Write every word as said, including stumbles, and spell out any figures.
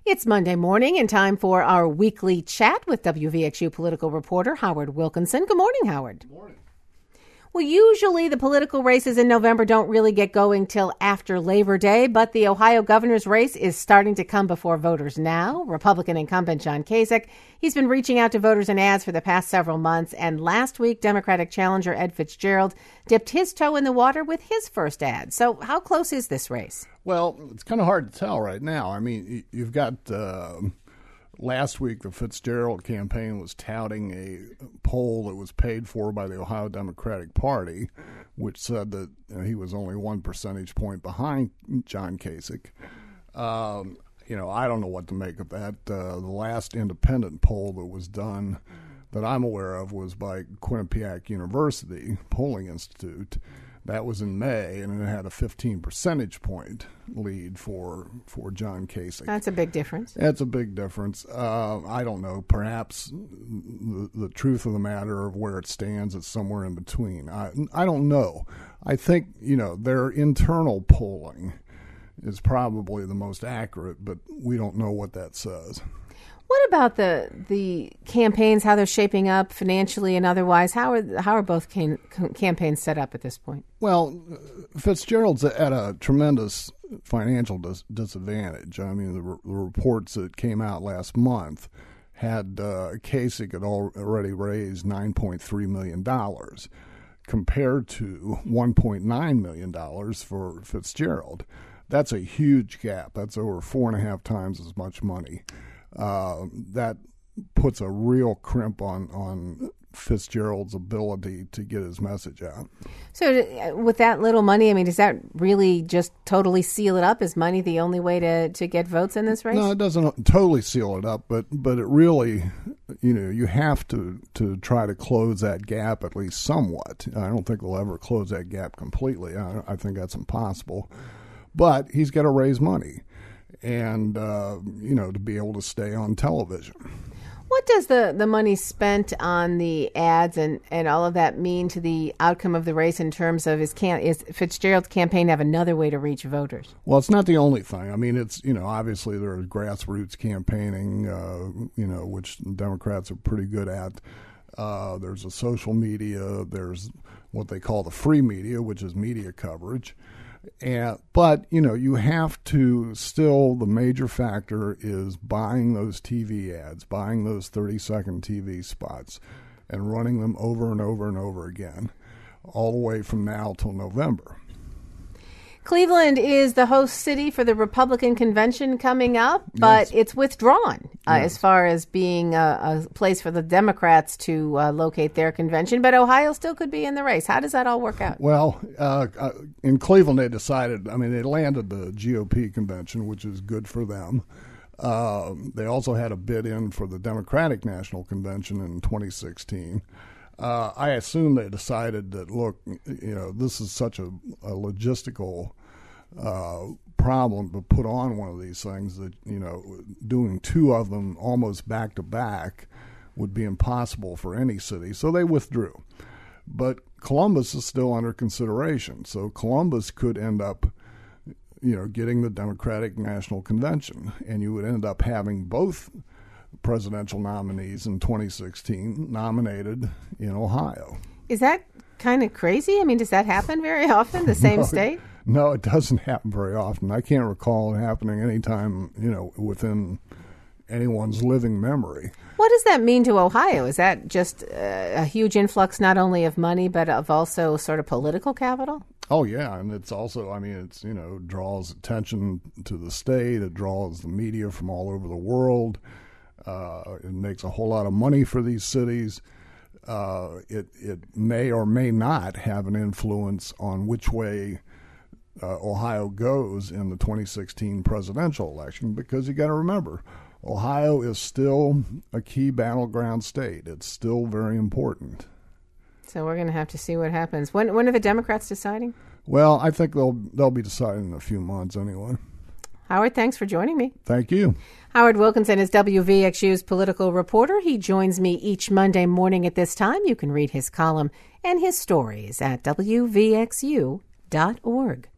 It's Monday morning and time for our weekly chat with W V X U political reporter Howard Wilkinson. Good morning, Howard. Good morning. Well, usually the political races in November don't really get going till after Labor Day, but the Ohio governor's race is starting to come before voters now. Republican incumbent John Kasich, he's been reaching out to voters in ads for the past several months, and last week Democratic challenger Ed Fitzgerald dipped his toe in the water with his first ad. So how close is this race? Well, it's kind of hard to tell right now. I mean, you've got uh, last week the Fitzgerald campaign was touting a poll that was paid for by the Ohio Democratic Party, which said that you know, he was only one percentage point behind John Kasich. Um, you know, I don't know what to make of that. Uh, the last independent poll that was done that I'm aware of was by Quinnipiac University Polling Institute. That was in May, and it had a fifteen percentage point lead for for John Kasich. That's a big difference. That's a big difference. Uh, I don't know. Perhaps the, the truth of the matter of where it stands is somewhere in between. I, I don't know. I think, you know, their internal polling is probably the most accurate, but we don't know what that says. What about the the campaigns, how they're shaping up financially and otherwise? How are how are both cam- campaigns set up at this point? Well, Fitzgerald's at a tremendous financial dis- disadvantage. I mean, the, re- the reports that came out last month had uh, Kasich had already raised nine point three million dollars compared to one point nine million dollars for Fitzgerald. That's a huge gap. That's over four and a half times as much money. Uh, that puts a real crimp on, on Fitzgerald's ability to get his message out. So uh, with that little money, I mean, does that really just totally seal it up? Is money the only way to, to get votes in this race? No, it doesn't totally seal it up, but, but it really, you know, you have to, to try to close that gap at least somewhat. I don't think we'll ever close that gap completely. I, I think that's impossible. But he's got to raise money. And, uh, you know, to be able to stay on television. What does the, the money spent on the ads and, and all of that mean to the outcome of the race in terms of his can is Fitzgerald's campaign have another way to reach voters? Well, it's not the only thing. I mean, it's, you know, obviously there's grassroots campaigning, uh, you know, which Democrats are pretty good at. Uh, there's a social media. There's what they call the free media, which is media coverage. And, but, you know, you have to still, the major factor is buying those T V ads, buying those thirty-second T V spots and running them over and over and over again, all the way from now till November. Cleveland is the host city for the Republican convention coming up, but yes. It's withdrawn uh, yes. as far as being a, a place for the Democrats to uh, locate their convention. But Ohio still could be in the race. How does that all work out? Well, uh, in Cleveland, they decided, I mean, they landed the G O P convention, which is good for them. Uh, they also had a bid in for the Democratic National Convention in twenty sixteen. Uh, I assume they decided that, look, you know, this is such a, a logistical uh, problem to put on one of these things that, you know, doing two of them almost back to back would be impossible for any city. So they withdrew. But Columbus is still under consideration. So Columbus could end up, you know, getting the Democratic National Convention, and you would end up having both presidential nominees in twenty sixteen nominated in Ohio. Is that kind of crazy? I mean, does that happen very often, the same no, state? No, it doesn't happen very often. I can't recall it happening anytime, you know, within anyone's living memory. What does that mean to Ohio? Is that just a huge influx not only of money, but of also sort of political capital? Oh, yeah, and it's also, I mean, it's, you know, draws attention to the state. It draws the media from all over the world. Uh, it makes a whole lot of money for these cities. Uh, it it may or may not have an influence on which way uh, Ohio goes in the twenty sixteen presidential election, because you got to remember, Ohio is still a key battleground state. It's still very important. So we're going to have to see what happens. When when are the Democrats deciding? Well, I think they'll they'll be deciding in a few months anyway. Howard, thanks for joining me. Thank you. Howard Wilkinson is W V X U's political reporter. He joins me each Monday morning at this time. You can read his column and his stories at W V X U dot org.